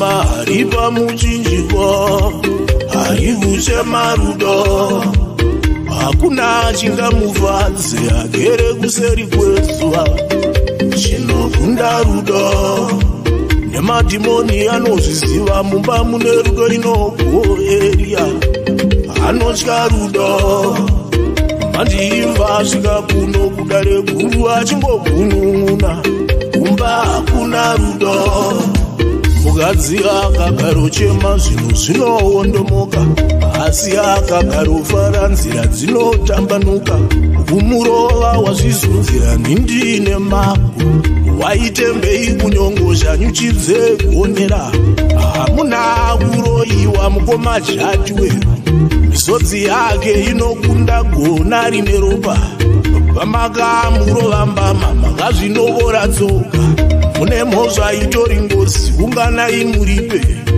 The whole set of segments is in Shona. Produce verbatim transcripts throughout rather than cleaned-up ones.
mama aripa muchinjikwa arikuchema rudo hakuna chingamufadze agere kuseri kwezuva chinokunda rudo nemadhimoni anozviziva mumba mune rudo inogoeria anotya rudo mandiimba svika kuno kudare guru achingogunun'una kumba hakuna rudo mukadzi akagarochema zvinhu zvinoondomoka asi akagarofara nzira dzinotambanuka kumurova wazvizunzira nhindi nemako waitembei kunyongozha nyuchidze kuonera hamuna kuroyiwa mukoma jati weru misodzi yake inokunda gona rine ropa pamakamurova mbama makazvinovora tsoka mune mhosva itori ngozi unganai muripe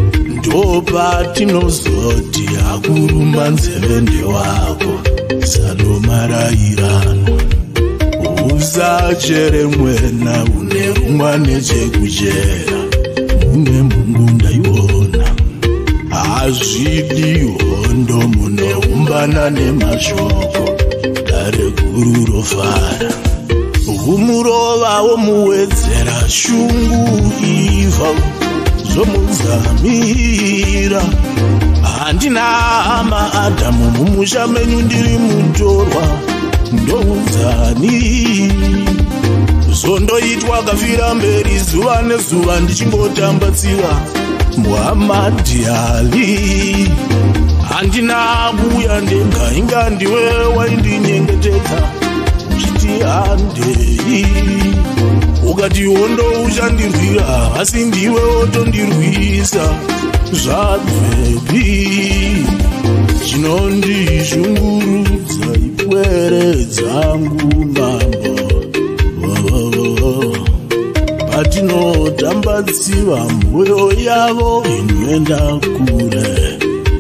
ndopatinozoti akuruma nzeve ndewako sanomarairano usachere mwena une rumwa nechekuchera mune mungu ndaiona hazvidi hondo munoumbana nemashoko dare guru rofara umurova womuwedzera shungu iva zomudzamira handina hama adhamu mumusha menyu ndiri mutorwa ndounzani zondoitwa kafira mberi zuva nezuva ndichingotambatsiva muhamadi ali handina kuya ndega inga ndiwe waindinyengetedza uchiti handei ukati hondo uchandirwira asi ndiwe wotondirwisa zvabvepi chinondishungurudza ipwere dzangu mambo patinotambatsiva mwoyo yavo inoenda kure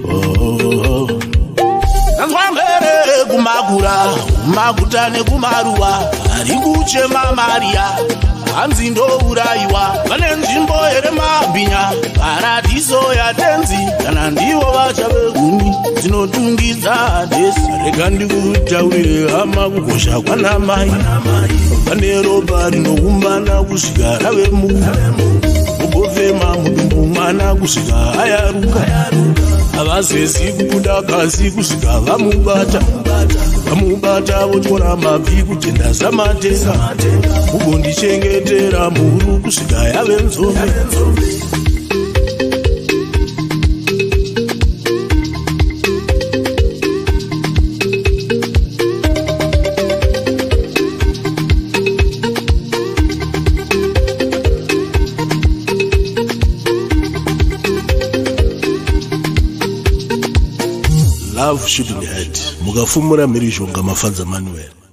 nanzwangere kumakura kumaguta nekumaruwa ari kuchema mariya hanzi ndourayiwa vane nzvimbo here mabhinya paradiso yatenzi kana ndivo vacha vehuni dzinotungidza desi rega ndikutaurire hama kukosha kwana mai vane ropa rinoumbana kusvika rave munhu ugofema mudumbu mwana kusvika ayaruka havazezi kubuda kasi kusvika vamubata vamubata votyora mabvi kutenda zamatenga mugondichengetera mhuru kusvika yave nzombe Love shouldn't hurt. Mugafumura Mary Jonga Mafanza Manuel.